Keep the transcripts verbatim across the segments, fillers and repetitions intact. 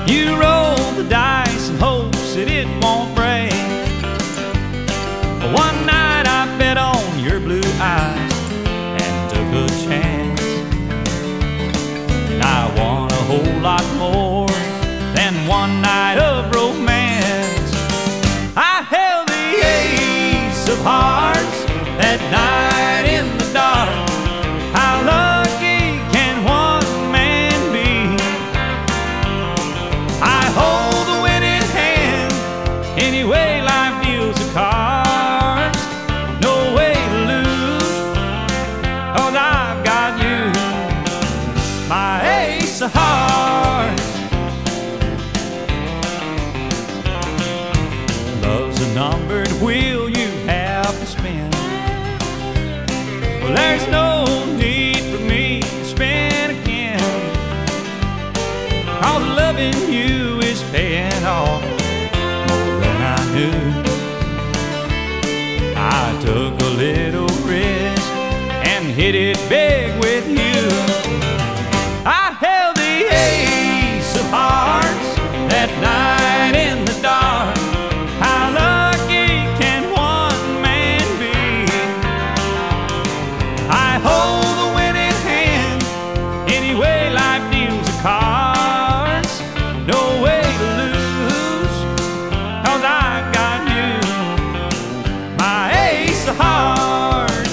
You roll the dice in hopes that it won't break. One night I bet on your blue eyes and took a chance, and I won a whole lot more than one night of romance. I held the ace of hearts that night in the dark. How lucky can one man be? I hold the winning hand any way life deals the cards. No way to lose, 'cause I've got you, my ace of hearts. Love's a numbered wheel you have to spin. Well, there's no need for me to spin again, 'cause loving you is paying off more than I knew. I took a little risk and hit it big with you. I held the ace of hearts that night in the dark. How lucky can one man be? I hold the winning hand any way life deals the cards. No way to lose, 'cause I've got you, my ace of hearts.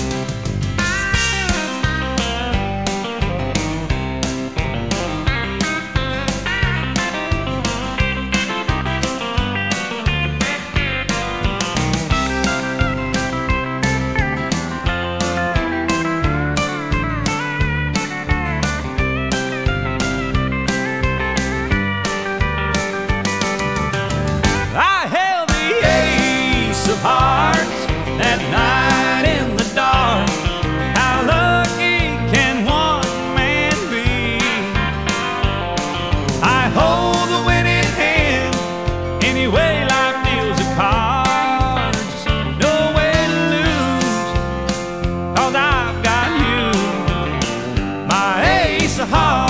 I held the ace of hearts that night in the dark. How lucky can one man be? I hold the winning hand any way life deals the cards. No way to lose, 'cause I've got you, my ace of hearts.